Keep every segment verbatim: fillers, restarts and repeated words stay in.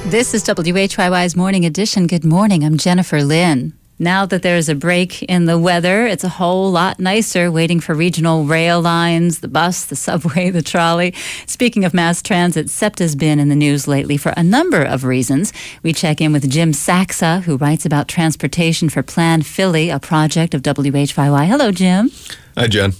This is W H Y Y's Morning Edition. Good morning. I'm Jennifer Lynn. Now that there's a break in the weather, it's a whole lot nicer waiting for regional rail lines, the bus, the subway, the trolley. Speaking of mass transit, SEPTA's been in the news lately for a number of reasons. We check in with Jim Saxa, who writes about transportation for Plan Philly, a project of W H Y Y. Hello, Jim. Hi, Jen.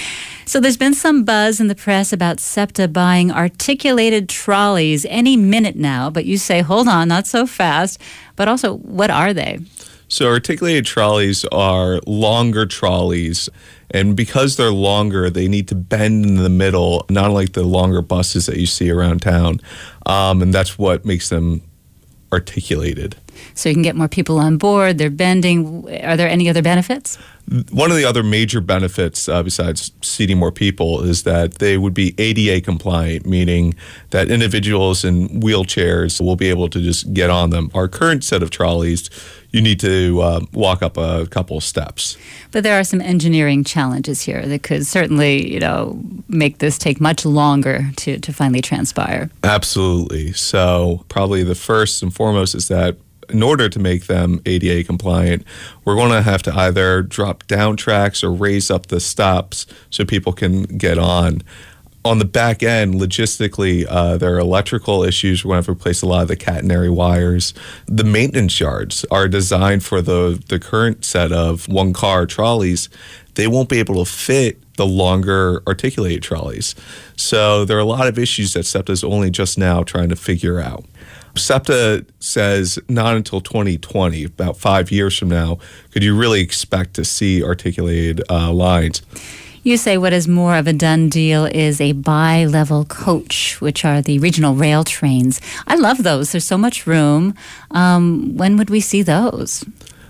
So there's been some buzz in the press about SEPTA buying articulated trolleys any minute now, but you say, hold on, not so fast. But also, what are they? So articulated trolleys are longer trolleys, and because they're longer, they need to bend in the middle, not like the longer buses that you see around town, um, and that's what makes them articulated. So you can get more people on board, they're bending. Are there any other benefits? One of the other major benefits, uh, besides seating more people, is that they would be A D A compliant, meaning that individuals in wheelchairs will be able to just get on them. Our current set of trolleys, you need to uh, walk up a couple of steps. But there are some engineering challenges here that could certainly, you know, make this take much longer to, to finally transpire. Absolutely. So probably the first and foremost is that in order to make them A D A compliant, we're going to have to either drop down tracks or raise up the stops so people can get on. On the back end, logistically, uh, there are electrical issues. We're going to have to replace a lot of the catenary wires. The maintenance yards are designed for the, the current set of one-car trolleys. They won't be able to fit the longer articulated trolleys. So there are a lot of issues that SEPTA is only just now trying to figure out. SEPTA says not until twenty twenty, about five years from now, could you really expect to see articulated uh, lines. You say what is more of a done deal is a bi-level coach, which are the regional rail trains. I love those. There's so much room. Um, when would we see those?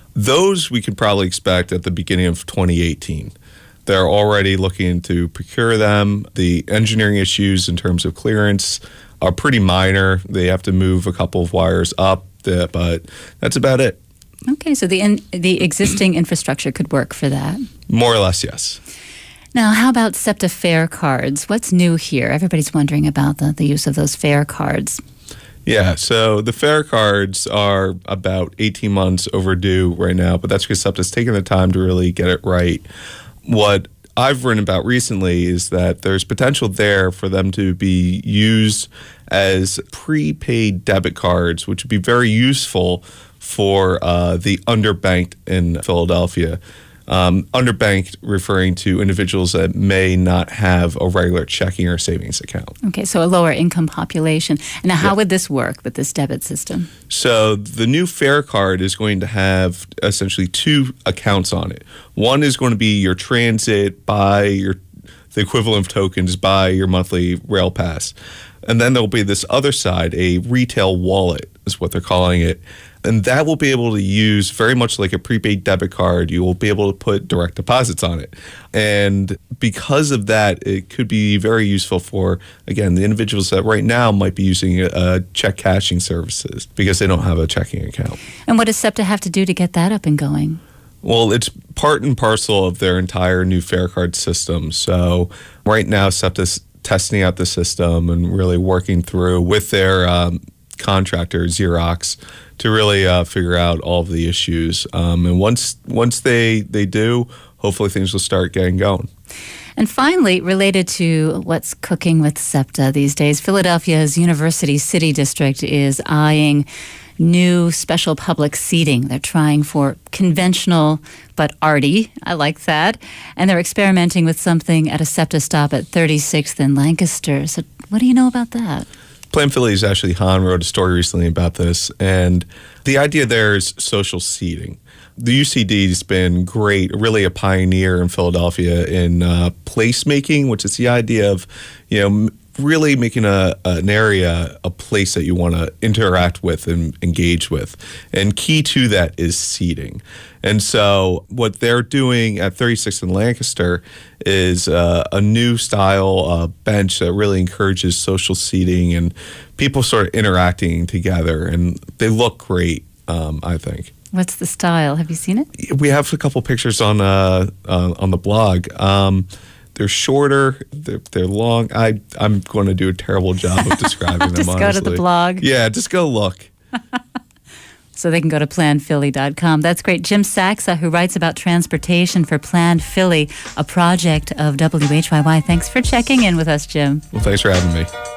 Those we could probably expect at the beginning of twenty eighteen. They're already looking to procure them. The engineering issues in terms of clearance are pretty minor. They have to move a couple of wires up, the, but that's about it. Okay, so the in, the existing infrastructure could work for that. More or less, yes. Now, how about SEPTA fare cards? What's new here? Everybody's wondering about the, the use of those fare cards. Yeah, so the fare cards are about eighteen months overdue right now, but that's because SEPTA's taking the time to really get it right. What I've written about recently is that there's potential there for them to be used as prepaid debit cards, which would be very useful for uh, the underbanked in Philadelphia. Um, underbanked referring to individuals that may not have a regular checking or savings account. Okay, so a lower income population. Now, how yeah. would this work with this debit system? So the new fare card is going to have essentially two accounts on it. One is going to be your transit, buy your the equivalent of tokens, buy your monthly rail pass. And then there'll be this other side, a retail wallet is what they're calling it. And that will be able to use very much like a prepaid debit card. You will be able to put direct deposits on it. And because of that, it could be very useful for, again, the individuals that right now might be using uh, check cashing services because they don't have a checking account. And what does SEPTA have to do to get that up and going? Well, it's part and parcel of their entire new fare card system. So right now, SEPTA's testing out the system and really working through with their um, contractor, Xerox, to really uh, figure out all of the issues. Um, and once once they, they do, hopefully things will start getting going. And finally, related to what's cooking with SEPTA these days, Philadelphia's University City District is eyeing new special public seating. They're trying for conventional but arty. I like that. And they're experimenting with something at a SEPTA stop at thirty-sixth and Lancaster. So what do you know about that? Plan Philly's Ashley Hahn wrote a story recently about this, and the idea there is social seating. The U C D's been great, really a pioneer in Philadelphia in uh, placemaking, which is the idea of, you know, really making a, an area a place that you want to interact with and engage with. And key to that is seating. And so what they're doing at thirty-sixth and Lancaster is uh, a new style uh, bench that really encourages social seating and people sort of interacting together. And they look great, um, I think. What's the style? Have you seen it? We have a couple pictures on uh, uh, on the blog. Um, they're shorter. They're, they're long. I I'm going to do a terrible job of describing them. Just honestly. go to the blog. Yeah, just go look. So they can go to plan philly dot com. That's great. Jim Saxa, who writes about transportation for Planned Philly, a project of W H Y Y. Thanks for checking in with us, Jim. Well, thanks for having me.